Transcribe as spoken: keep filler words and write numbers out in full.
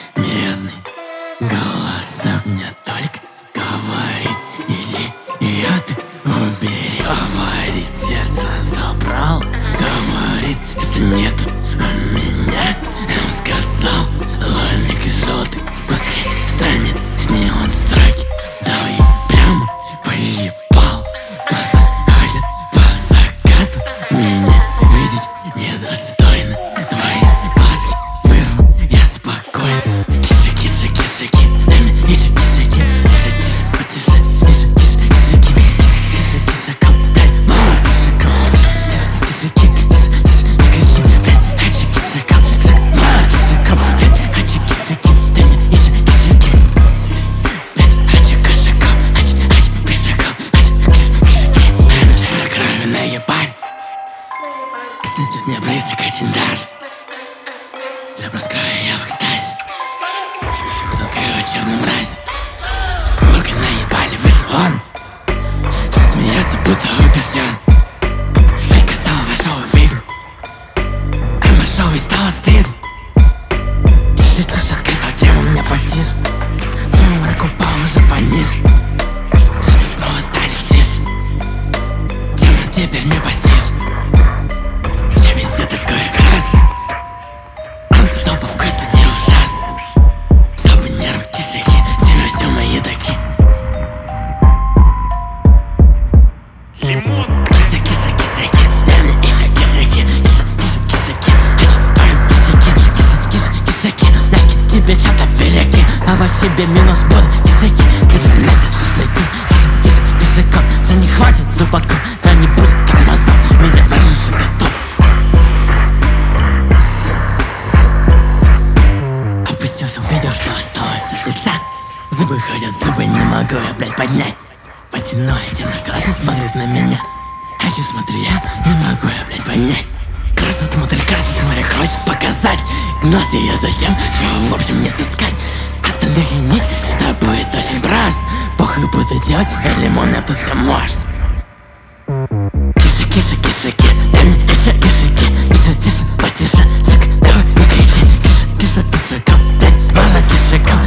Медный голосок мне только говорит: иди, ее ты убери. Говорит, сердце забрал. Говорит, если нет меня, он сказал, ломик желтый, куски станет с неон строки. Давай прямо поебал. Глаза ходят по закату, меня видеть недостойно. Твои глазки вырву я спокойно. Киша, киша, кишаки, дай мне еще кишаки. Тише, тише, потише, тише, тише, кишаки. Тише, тише, кишакам, блядь, мало кишакам. Тише, тише, кишаки, тише, тише, не кричи, блядь, хочу кишакам. Мало кишакам, блядь, хочу кишаки. Дай мне еще кишаки. Блядь, хочу кишакам, хочу, хочу кишакам, хочу кишаки. Что крови наебаль. Здесь ведь не близок очень даже. Для раскроя я в экстазе. Открыла черную мразь. С мукой наебали, вышел он. Смеется, будто убежден. Приказал, вошел в игру. А вошел и стало стыдно. Тише, тише, сказал, тему мне потише. Твою руку упал уже пониже. Тише, снова стали тише. Тему теперь не посишь. Все везде такое красное. Он сказал, по вкусу не ужасно. Стопы, нервы, кишаки, семя все мои таки. Лимон. Киша, киша, кишаки, дай мне еще кишаки. Киша, киша, кишаки, хочу твои кишаки. Киша, киша, кишаки, ножки тебе что-то велики. А во себе минус будут кишаки. Ты приносишь шашлыки. Киша, киша, кишаком, за не хватит зубаком. За не будет тормозов, меня мороженое готов. Опустился, увидел, что осталось от лица. Зубы ходят, зубы не могу я, блядь, поднять. Потяну эти на глаза, смотрит на меня. Хочу, смотрю я, не могу я, блядь, понять. Красо смотрит, красо смотрит, хочет показать. Гнусь я за тем, чего в общем не сыскать. Остальных и нет, всегда будет очень просто. Похуй буду делать, а лимон это все можно. Киша, киша, кишаки, дай мне еще кишаки. Тише, тише, потише, сука, давай не кричи. Киша, киша, кишакам, блядь, мало кишакам.